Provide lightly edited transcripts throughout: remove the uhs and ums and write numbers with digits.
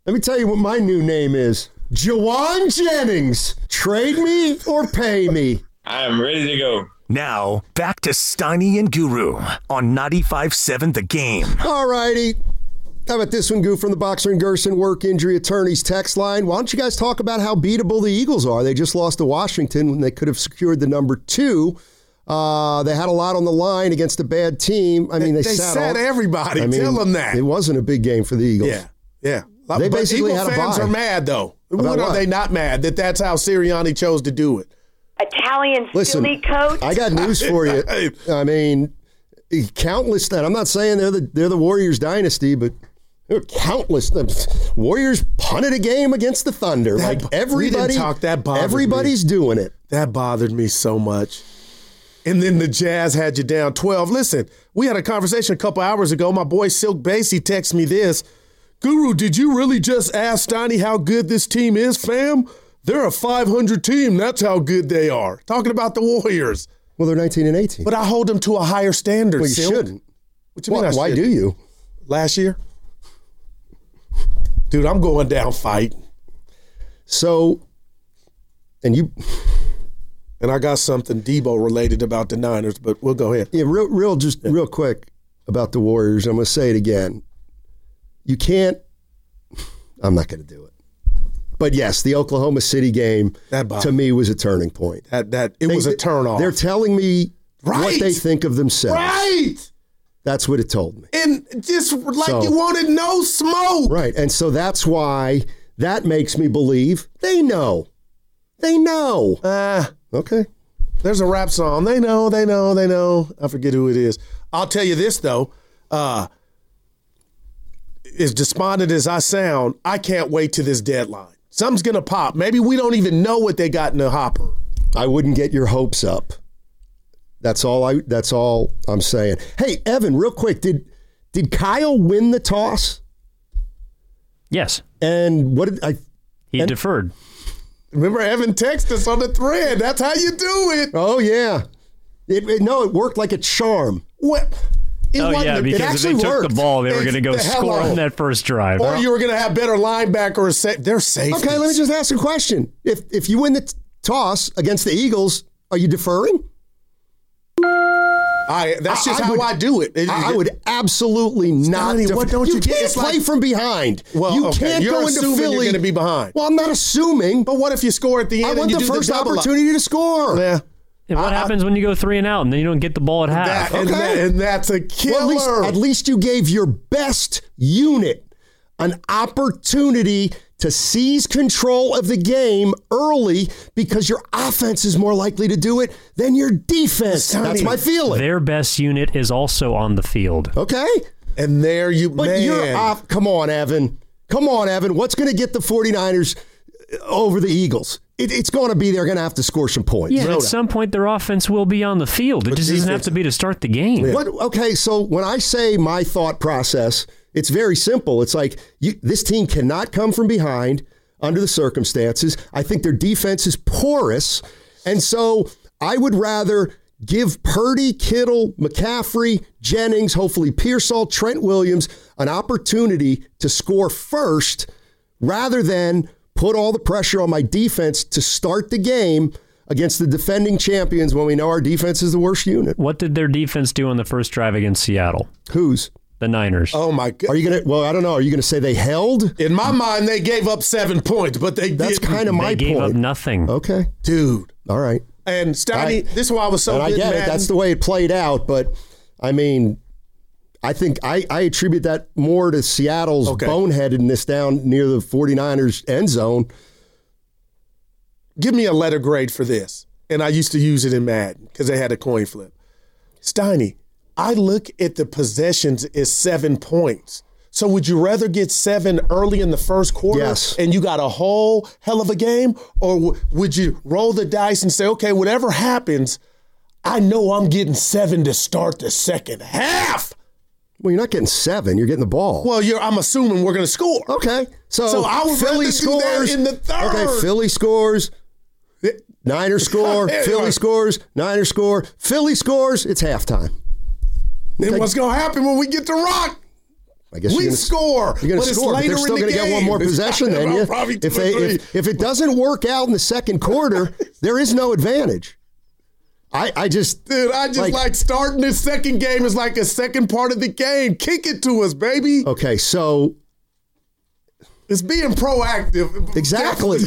Let me tell you what my new name is. Jawan Jennings. Trade me or pay me. I am ready to go. Now, back to Steiny and Guru on 95.7 The Game. All righty. How about this one, Goo, from the Boxer and Gerson Work Injury Attorneys text line? Why don't you guys talk about how beatable the Eagles are? They just lost to Washington when they could have secured the number 2. They had a lot on the line against a bad team. I mean, they sat everybody. Tell them that. It wasn't a big game for the Eagles. Yeah. They basically Eagle had a fans bye. are mad, though. What Are they not mad that that's how Sirianni chose to do it? Italian Listen, Philly coach. I got news for you. I mean, countless. I'm not saying they're the Warriors dynasty, but there were countless. Warriors punted a game against the Thunder. Like everybody, everybody's doing it. That bothered me so much. And then the Jazz had you down 12. Listen, we had a conversation a couple hours ago. My boy Silk Basie texted me this. Guru, did you really just ask Steiny how good this team is, fam? They're a 500 team. That's how good they are. Talking about the Warriors. Well, they're 19 and 18. But I hold them to a higher standard. Well, you shouldn't. What you mean I why shouldn't? do you? Last year? Dude, I'm going down fighting. So, and I got something Debo related about the Niners, but we'll go ahead. Yeah, real quick about the Warriors. I'm going to say it again. You can't. I'm not going to do it. But yes, the Oklahoma City game to me was a turning point. It was a turnoff. They're telling me what they think of themselves. Right. That's what it told me. And just like you wanted no smoke. Right. And so that's why that makes me believe they know. They know. Okay. There's a rap song. They know. I forget who it is. I'll tell you this, though. As despondent as I sound, I can't wait to this deadline. Something's going to pop. Maybe we don't even know what they got in the hopper. I wouldn't get your hopes up. That's all I'm saying. Hey, Evan, real quick, did Kyle win the toss? Yes. And what did he deferred. Remember, Evan texted us on the thread. That's how you do it. Oh, yeah. It worked like a charm. What? Because if they took the ball, they were going to go score on that first drive. Or you were going to have better linebacker or they're safe. Okay, let me just ask a question. If you win the toss against the Eagles, are you deferring? That's just how I do it. I would absolutely not defer. What don't you can't play from behind. Well, you can't you're go into assuming Philly. You're going to be behind. Well, I'm not assuming. But what if you score at the end? I want the first opportunity to score. Yeah. And what happens when you go 3 and out and then you don't get the ball at half? And that's a killer. Well, at least you gave your best unit an opportunity to seize control of the game early because your offense is more likely to do it than your defense. That's my feeling. Their best unit is also on the field. Okay. And there you, but you're off. Come on, Evan. What's going to get the 49ers over the Eagles? It's going to be they're going to have to score some points. Yeah, at some point their offense will be on the field. It just doesn't have to be to start the game. Yeah. Okay, so when I say my thought process, it's very simple. It's like this team cannot come from behind under the circumstances. I think their defense is porous. And so I would rather give Purdy, Kittle, McCaffrey, Jennings, hopefully Pearsall, Trent Williams an opportunity to score first rather than put all the pressure on my defense to start the game against the defending champions when we know our defense is the worst unit. What did their defense do on the first drive against Seattle? Whose? The Niners. Oh, my God. Are you going to, I don't know. Are you going to say they held? In my mind, they gave up 7 points, but they That's kind of my point. They gave up nothing. Okay. Dude. All right. And Steiny, this is why I was so good. I get it. That's the way it played out. But, I mean, I think I attribute that more to Seattle's boneheadedness down near the 49ers end zone. Give me a letter grade for this. And I used to use it in Madden because they had a coin flip. Steiny, I look at the possessions as 7 points. So would you rather get 7 early in the first quarter and you got a whole hell of a game? Or would you roll the dice and say, okay, whatever happens, I know I'm getting 7 to start the second half? Well, you're not getting 7. You're getting the ball. Well, I'm assuming we're going to score. Okay. So I would Philly scores do that in the third. Okay, Philly scores. Niners score. Philly scores. Niners score. Philly scores. It's halftime. Then what's going to happen when we get to Rock? I guess we score. You're going to score, but they're still going to get one more possession than you. If it doesn't work out in the second quarter, there is no advantage. I just like starting this second game is like a second part of the game. Kick it to us, baby. Okay, so it's being proactive. Exactly.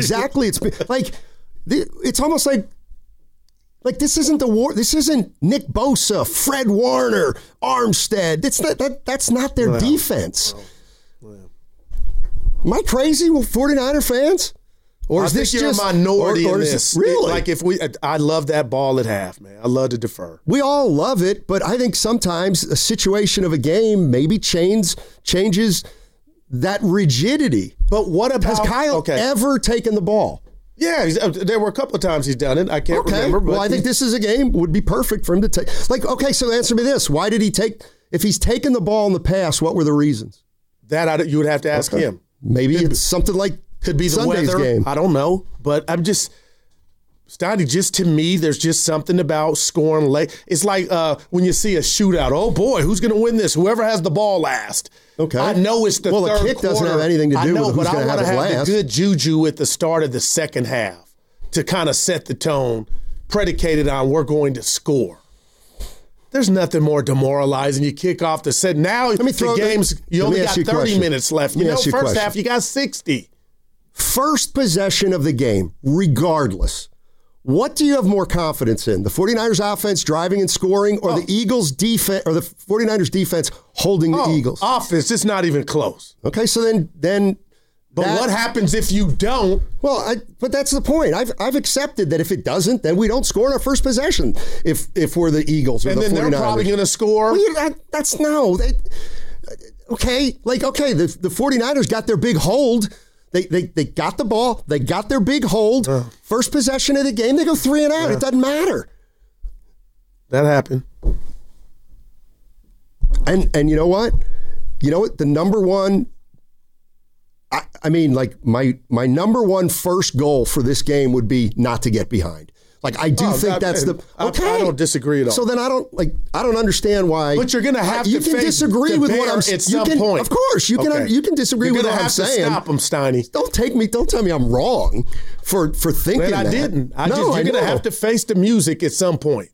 It's almost like this isn't the war. This isn't Nick Bosa, Fred Warner, Armstead. That's not their defense. Am I crazy with 49er fans? Or is this just a minority in this? Really? I love that ball at half, man. I love to defer. We all love it, but I think sometimes a situation of a game maybe changes that rigidity. But what about... Has Kyle ever taken the ball? Yeah, there were a couple of times he's done it. I can't remember. But I think this is a game would be perfect for him to take. So answer me this. Why did he take... If he's taken the ball in the past, what were the reasons? You would have to ask him. Maybe it's something like... Could be the Sunday's weather. Game. I don't know. But I'm just... Steiny, just to me, there's just something about scoring late. It's like when you see a shootout. Oh, boy, who's going to win this? Whoever has the ball last. Okay. I know it's the third quarter. Well, a kick doesn't have anything to do with who's going to have it last. I want to have the good juju at the start of the second half to kind of set the tone, predicated on we're going to score. There's nothing more demoralizing. You kick off the set. Now the game's, you only got 30 minutes left. First half, you got 60. First possession of the game, regardless. What do you have more confidence in? The 49ers offense driving and scoring, or the Eagles defense, or the 49ers defense holding the Eagles? Offense, it's not even close. Okay, so then But what happens if you don't? Well, but that's the point. I've accepted that if it doesn't, then we don't score in our first possession if we're the Eagles or the 49ers. And then they're probably going to score? Well, that's no. The 49ers got their big hold. They got the ball. They got their big hold. First possession of the game, they go 3 and out. It doesn't matter. That happened. And you know what? The number one, my number one first goal for this game would be not to get behind. I think that's I don't disagree at all. So then I don't understand why. But you're going to have to. You can disagree with what I'm saying. At some point, of course, you can disagree with what I'm saying. You're going to have to stop him, Steiny. Don't tell me I'm wrong for thinking that. I didn't. You're going to have to face the music at some point.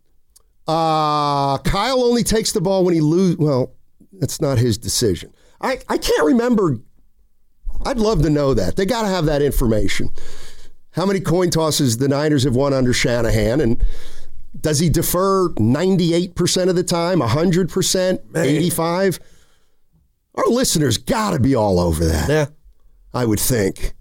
Kyle only takes the ball when he loses. Well, that's not his decision. I can't remember. I'd love to know that. They got to have that information. How many coin tosses the Niners have won under Shanahan, and does he defer 98% of the time, 100%, 85%? Our listeners got to be all over that. Yeah. I would think,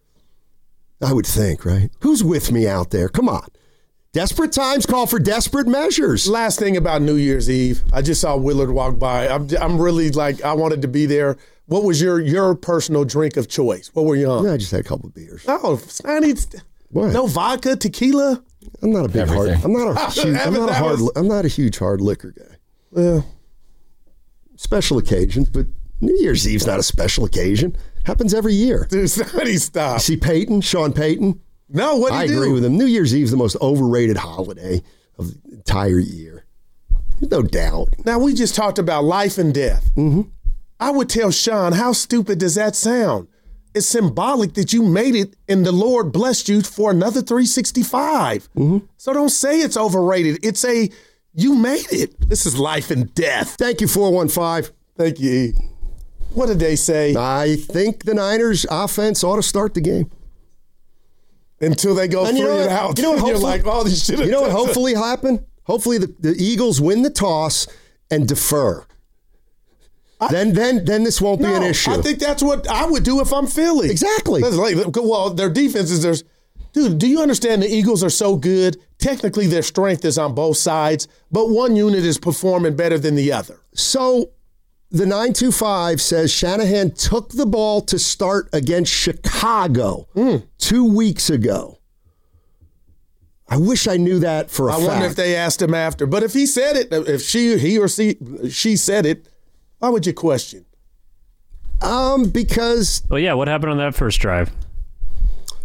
right? Who's with me out there? Come on. Desperate times call for desperate measures. Last thing about New Year's Eve, I just saw Willard walk by. I'm really I wanted to be there. What was your personal drink of choice? What were you on? I just had a couple of beers. Oh, no vodka, tequila. I'm not a big hard. I'm not a huge hard liquor guy. Well, special occasions, but New Year's Eve's not a special occasion. Happens every year. Dude, Sonny, stop. You see Sean Payton? No, what did he do? I agree with him. New Year's Eve's the most overrated holiday of the entire year. There's no doubt. Now, we just talked about life and death. Mm-hmm. I would tell Sean, how stupid does that sound? It's symbolic that you made it and the Lord blessed you for another 365. Mm-hmm. So don't say it's overrated. You made it. This is life and death. Thank you, 415. Thank you, E. What did they say? I think the Niners offense ought to start the game. Until they go 3 and out. You know what? You're like, this shit. You know what hopefully happen? Hopefully the Eagles win the toss and defer. Then this won't be an issue. I think that's what I would do if I'm Philly. Exactly. Well, their defense is dude, do you understand the Eagles are so good? Technically, their strength is on both sides, but one unit is performing better than the other. So the 925 says Shanahan took the ball to start against Chicago 2 weeks ago. I wish I knew that for a fact. I wonder if they asked him after. But if he said it, if he or she said it, why would you question? Because... Well, yeah, what happened on that first drive?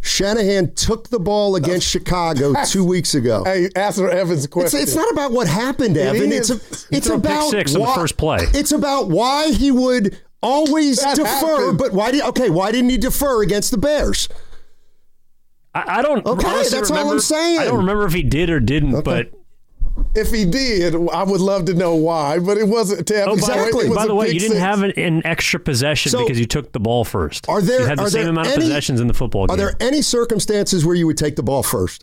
Shanahan took the ball against Chicago 2 weeks ago. Hey, answer Evan's question. It's not about what happened, Evan. It's about pick 6 on the first play. It's about why he would always defer. But why didn't he defer against the Bears? I don't. Okay, that's all I'm saying. I don't remember if he did or didn't, but. If he did, I would love to know why, but it wasn't. Exactly. By the way, you didn't have an extra possession because you took the ball first. You had the same amount of possessions in the football game. Are there any circumstances where you would take the ball first?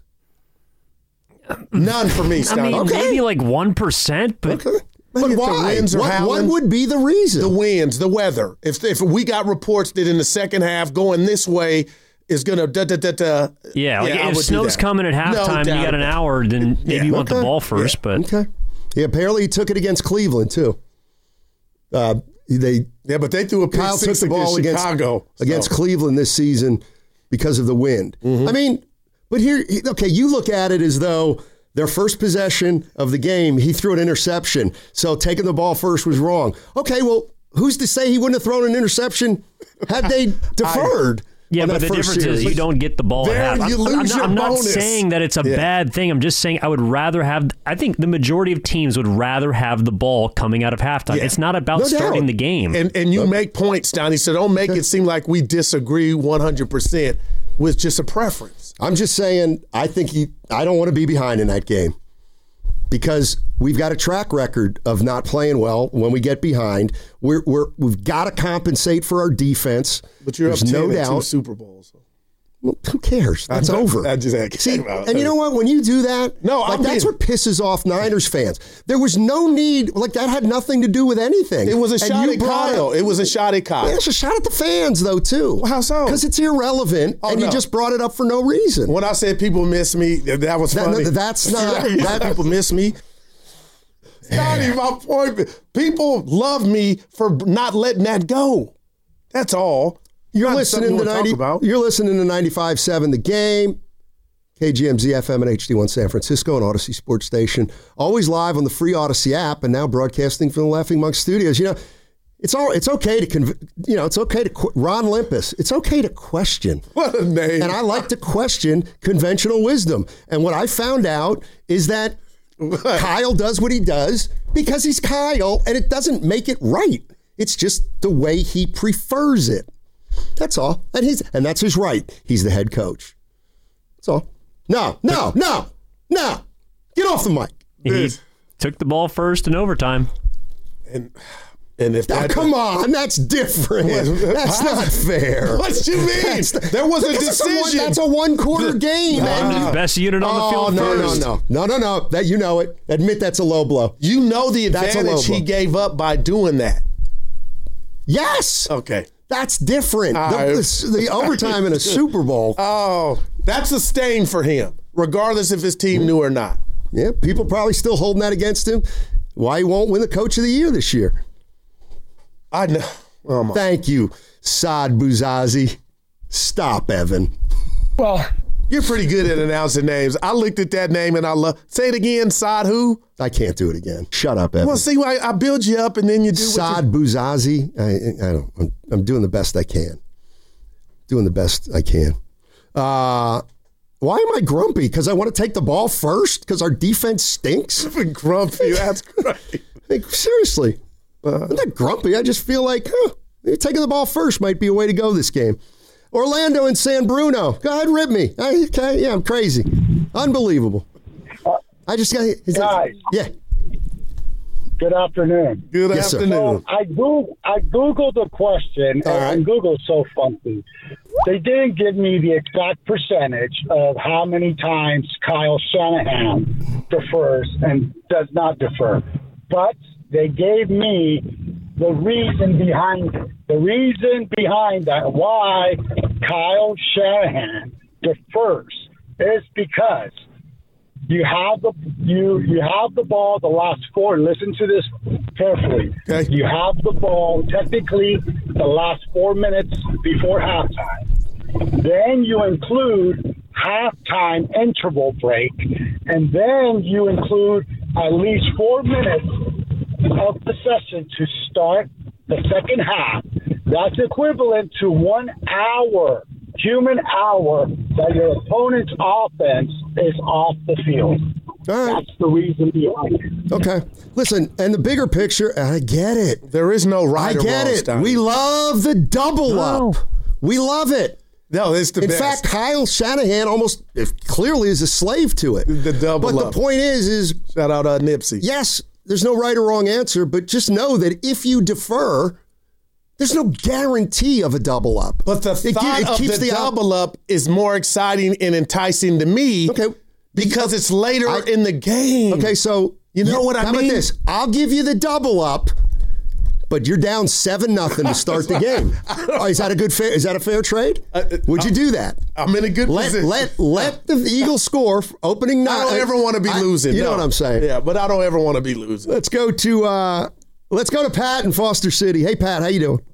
None for me, Scott. I mean, maybe like 1%, but... Okay. But why? What would be the reason? The winds, the weather. If we got reports that in the second half going this way is going to if snow's coming at halftime and you got an hour, then maybe you want the ball first. But apparently he took it against Cleveland too. But they threw a pick Kyle six took the ball against Cleveland this season because of the wind. Mm-hmm. I mean, but here, you look at it as though their first possession of the game, he threw an interception. So taking the ball first was wrong. Okay, well, who's to say he wouldn't have thrown an interception had they deferred? Yeah, but the difference is you don't get the ball at half. I'm not saying that it's a bad thing. I'm just saying I think the majority of teams would rather have the ball coming out of halftime. Yeah. It's not about starting the game. And you make points, Donnie, so don't make it seem like we disagree 100% with just a preference. I'm just saying I don't want to be behind in that game because we've got a track record of not playing well when we get behind. We've got to compensate for our defense. But you're up 10 in 2 Super Bowls. Well, who cares? That's over. And you know what? When you do that, that's what pisses off Niners fans. There was no need. That had nothing to do with anything. It was a shot at Kyle. It was a shot at Kyle. Yeah, it's a shot at the fans, though, too. Well, how so? Because it's irrelevant, you just brought it up for no reason. When I said people miss me, that was funny. That's not. People miss me. It's not even my point. People love me for not letting that go. That's all. You're listening to 95.7 The Game, KGMZ FM and HD1 San Francisco and Odyssey Sports Station. Always live on the free Odyssey app and now broadcasting from the Laughing Monk Studios. It's okay to Ron Limpus. It's okay to question. What a name! And I like to question conventional wisdom. And what I found out is that Kyle does what he does because he's Kyle, and it doesn't make it right. It's just the way he prefers it. That's all. And that's his right. He's the head coach. That's all. No. Get off the mic. He took the ball first in overtime. And if come on, that's different. That's not fair. What you mean? There was a decision. That's a one-quarter game. Best unit on the field first. No. That you know it. Admit that's a low blow. You know the advantage he gave up by doing that. Yes. Okay. That's different. The overtime in a Super Bowl. Oh, that's a stain for him, regardless if his team knew or not. Yeah, people probably still holding that against him. Why he won't win the Coach of the Year this year. I know. Thank you, Saad Bouzazi. Stop, Evan. Well, you're pretty good at announcing names. I looked at that name and say it again, Saad who? I can't do it again. Shut up, Evan. Well, see, I build you up and then you do Saad Bouzazi. I'm doing the best I can. Why am I grumpy? Because I want to take the ball first? Because our defense stinks? I'm grumpy. That's great. Seriously. I'm not grumpy. I just feel like taking the ball first might be a way to go this game. Orlando and San Bruno. Go ahead, rip me. I'm crazy. Unbelievable. I just got guys. Yeah. Good afternoon. Good afternoon. So I Googled a question, and Google's so funky. They didn't give me the exact percentage of how many times Kyle Shanahan defers and does not defer. But they gave me the reason behind it. The reason behind that, why Kyle Shanahan defers, is because you have the ball the last 4. Listen to this carefully. Okay. You have the ball technically the last 4 minutes before halftime. Then you include halftime interval break, and then you include at least 4 minutes of possession to start the second half. That's equivalent to 1 hour human hour that your opponent's offense is off the field. All right. That's the reason behind it. Okay. Listen, and the bigger picture, I get it. There is no right or wrong. I get it. We love the double up. We love it. No, it's the best. In fact, Kyle Shanahan almost clearly is a slave to it. The double up. But the point is shout out Nipsey. Yes, there's no right or wrong answer, but just know that if you defer, there's no guarantee of a double up. But the thought of the double up is more exciting and enticing to me. Okay. Because it's later in the game. Okay, so you know what I mean? How about this? I'll give you the double up, but you're down 7-0 to start the game. Is that a fair trade? Would you do that? I'm in a good position. Let the Eagles score opening night. I don't ever want to be losing. You know what I'm saying? Yeah, but I don't ever want to be losing. Let's go to Pat in Foster City. Hey, Pat, how you doing?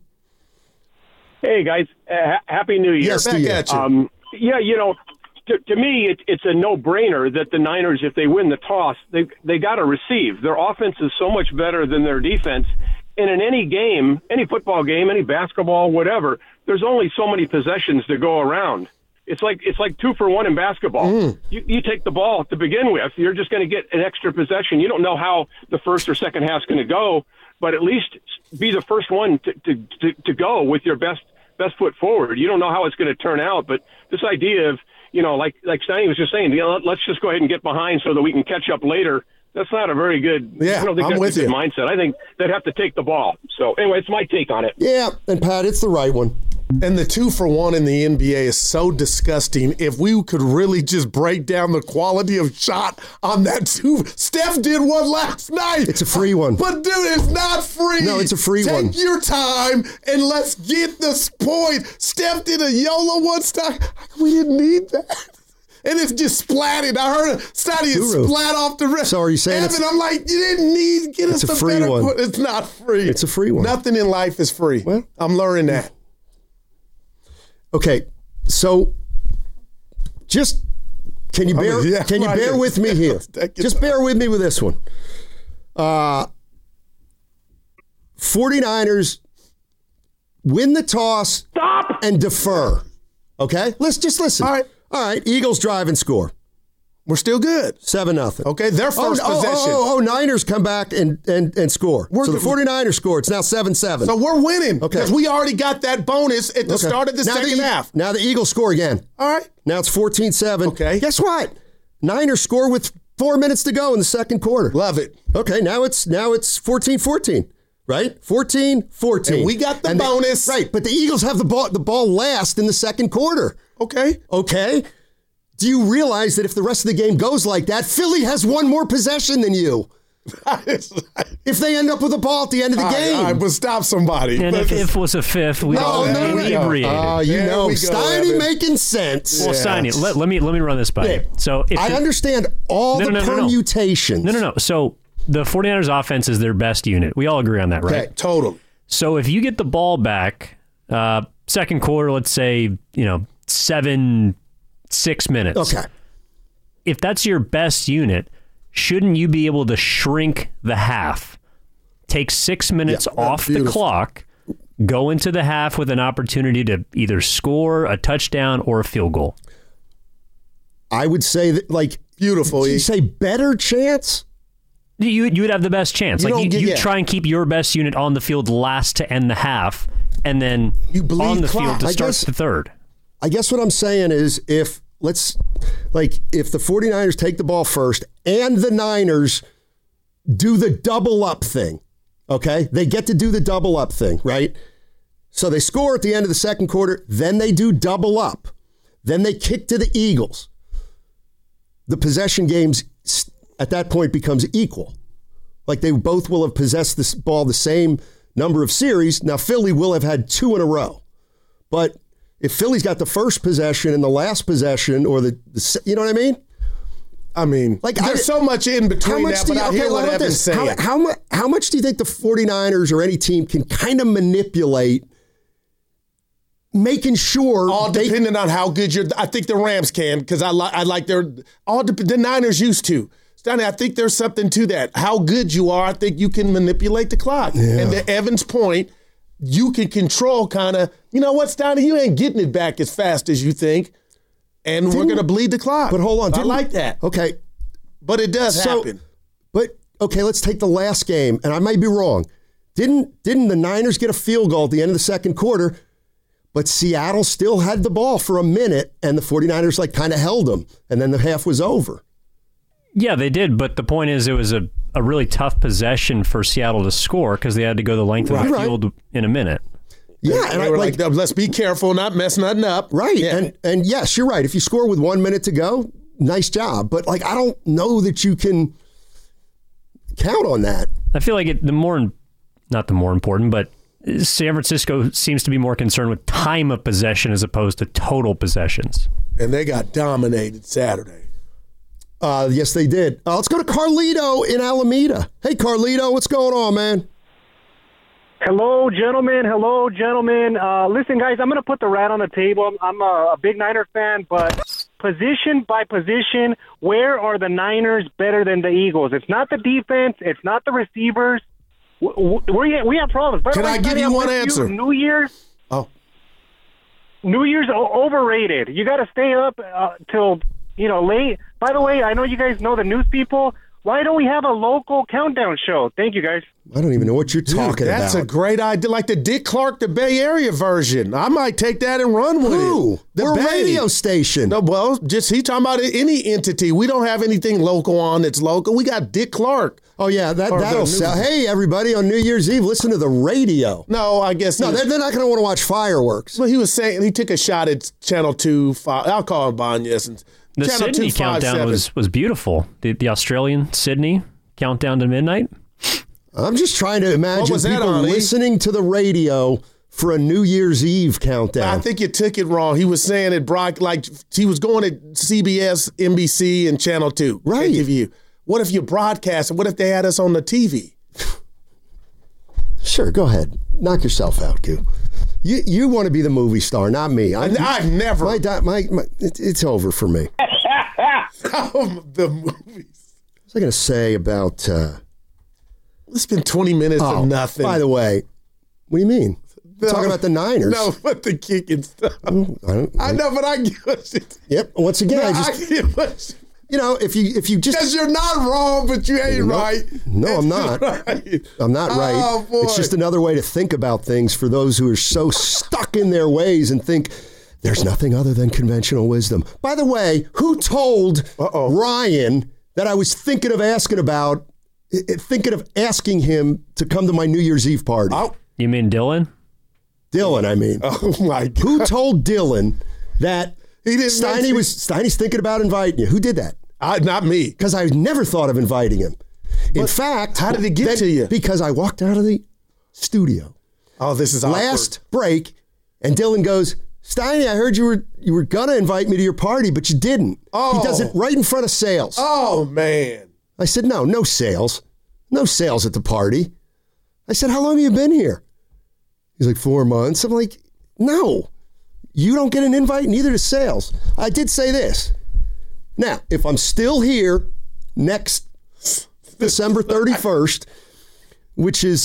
Hey, guys. Happy New Year. Yes, to you. Yeah, you know, to me, it's a no-brainer that the Niners, if they win the toss, they got to receive. Their offense is so much better than their defense. And in any game, any football game, any basketball, whatever, there's only so many possessions to go around. It's like 2 for 1 in basketball. You take the ball to begin with, you're just going to get an extra possession. You don't know how the first or second half's going to go, but at least be the first one to go with your best foot forward. You don't know how it's going to turn out, but this idea of, you know, like Steiny was just saying, you know, let's just go ahead and get behind so that we can catch up later. That's not a very good. Yeah, I don't think that's a good mindset. I think they'd have to take the ball. So anyway, it's my take on it. Yeah, and Pat, it's the right one. And the 2 for 1 in the NBA is so disgusting. If we could really just break down the quality of shot on that 2. Steph did one last night. It's a free one. But, dude, it's not free. No, it's a free one. Take your time and let's get this point. Steph did a YOLO one time. We didn't need that. And it's just splatted. I heard Steiny splat off the rest. So are you saying Evan, I'm like, you didn't need to get us a free better one. It's not free. It's a free one. Nothing in life is free. Well, I'm learning that. Okay, so just can you bear with me here? Just bear with me with this one. 49ers win the toss and defer. Okay? Let's just listen. All right, Eagles drive and score. We're still good. 7-0. Okay, their first possession. Niners come back and score. So the 49ers score. It's now 7-7. So we're winning. Okay. Because we already got that bonus at the start of the second half. Now the Eagles score again. All right. Now it's 14-7. Okay. Guess what? Niners score with 4 minutes to go in the second quarter. Love it. Okay, now it's 14-14. Right? 14-14. And we got the bonus. Right, but the Eagles have the ball last in the second quarter. Okay. Do you realize that if the rest of the game goes like that, Philly has one more possession than you? If they end up with the ball at the end of the game. All right, but stop somebody. And if was a fifth, we'd all be inebriated. Steiny making sense. Well, Steiny, let me run this by you. So I understand all the permutations. No. So the 49ers offense is their best unit. We all agree on that, right? Okay, totally. So if you get the ball back, second quarter, let's say, 6 minutes. Okay. If that's your best unit, shouldn't you be able to shrink the half? Take 6 minutes off the clock, go into the half with an opportunity to either score a touchdown or a field goal. I would say that, beautiful. Did you say better chance? You would have the best chance. You try and keep your best unit on the field last to end the half, and then on the field to start the third. I guess what I'm saying is if the 49ers take the ball first and the Niners do the double up thing, okay? They get to do the double up thing, right? So they score at the end of the second quarter, then they do double up. Then they kick to the Eagles. The possession games at that point becomes equal. Like they both will have possessed this ball the same number of series. Now Philly will have had 2 in a row. But if Philly's got the first possession and the last possession, or the you know what I mean? I mean, there's so much in between that, but I hear what Evan's saying. How much do you think the 49ers or any team can kind of manipulate making sure? All depending on how good I think the Rams can, because I like the Niners used to. Stanley, I think there's something to that. How good you are, I think you can manipulate the clock. Yeah. And to Evan's point, you can control kind of, you know what, Steiny, you ain't getting it back as fast as you think, and we're going to bleed the clock. But hold on. I like that. Okay. But it does happen. But, okay, let's take the last game, and I might be wrong. Didn't the Niners get a field goal at the end of the second quarter, but Seattle still had the ball for a minute, and the 49ers kind of held them, and then the half was over. Yeah, they did, but the point is it was a really tough possession for Seattle to score because they had to go the length of the field in a minute. Yeah, and they were like, let's be careful, not mess nothing up. Right, yeah. and yes, you're right. If you score with 1 minute to go, nice job. But I don't know that you can count on that. I feel like not the more important, but San Francisco seems to be more concerned with time of possession as opposed to total possessions. And they got dominated Saturday. Yes, they did. Let's go to Carlito in Alameda. Hey, Carlito, what's going on, man? Hello, gentlemen. Listen, guys, I'm going to put the rat on the table. I'm a big Niner fan, but position by position, where are the Niners better than the Eagles? It's not the defense. It's not the receivers. We have problems. Can I give you one answer? New Year's overrated. You got to stay up till late. By the way, I know you guys know the news people. Why don't we have a local countdown show? Thank you, guys. I don't even know what you're talking about. That's a great idea. Like the Dick Clark, the Bay Area version. I might take that and run with it. We're a radio station. No, well, just he talking about any entity. We don't have anything local on that's local. We got Dick Clark. Oh, yeah, that'll sell. Hey, everybody, on New Year's Eve, listen to the radio. No, I guess no. They're not going to want to watch fireworks. Well, he was saying he took a shot at Channel 2. I'll call him Banyas. The Channel Sydney 2, countdown was beautiful. The Australian Sydney countdown to midnight. I'm just trying to imagine people listening to the radio for a New Year's Eve countdown. I think you took it wrong. He was saying it he was going at CBS, NBC, and Channel 2. Right. What if you broadcast? What if they had us on the TV? Sure, go ahead. Knock yourself out, Q. You want to be the movie star, not me. I've never. It's over for me. The movies. What was I going to say about... It's been 20 minutes of nothing. By the way, what do you mean? Talking about the Niners. No, but the kicking stuff. I know, but I get it. Yep. Once again, I get what if you just... Because you're not wrong, but you ain't right. No, I'm not. Right. I'm not right. Oh, boy. It's just another way to think about things for those who are so stuck in their ways and think there's nothing other than conventional wisdom. By the way, who told Ryan that I was thinking of asking him to come to my New Year's Eve party? Oh. You mean Dylan? Dylan, I mean. Oh, my God. Who told Dylan that Steiny's thinking about inviting you? Who did that? Not me. Because I never thought of inviting him. In fact, how did it get to you? Because I walked out of the studio. Oh, this is awkward. Last break, and Dylan goes, Steiny, I heard you were gonna invite me to your party, but you didn't. Oh. He does it right in front of Sales. Oh, man. I said, no Sales. No Sales at the party. I said, how long have you been here? He's like, 4 months. I'm like, no. You don't get an invite, neither does Sales. I did say this. Now, if I'm still here next December 31st, which is,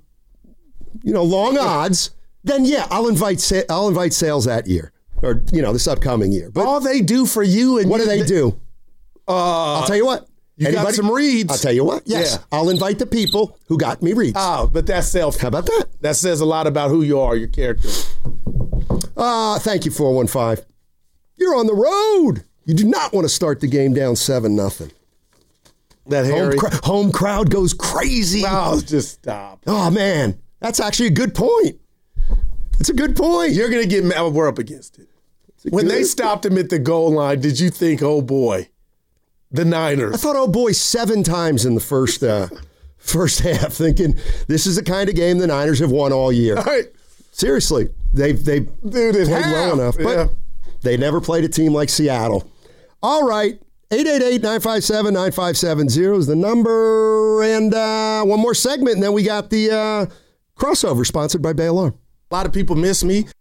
long odds, then yeah, I'll invite Sales that year or, this upcoming year. But all they do for you and what do they do? I'll tell you what. You got some reads. I'll tell you what. Yes, yeah. I'll invite the people who got me reads. Oh, but that's self. How about that? That says a lot about who you are, your character. Thank you, 415. You're on the road. You do not want to start the game down 7-0. That home crowd goes crazy. Oh, just stop. Oh, man. That's actually a good point. It's a good point. You're going to get mad. We're up against it. When they stopped him at the goal line, did you think, oh, boy, the Niners? I thought, oh, boy, 7 times in the first half, thinking this is the kind of game the Niners have won all year. All right. Seriously. They've played well enough. But they never played a team like Seattle. All right. 888-957-9570 is the number. And one more segment, and then we got the crossover sponsored by Bay Alarm. A lot of people miss me.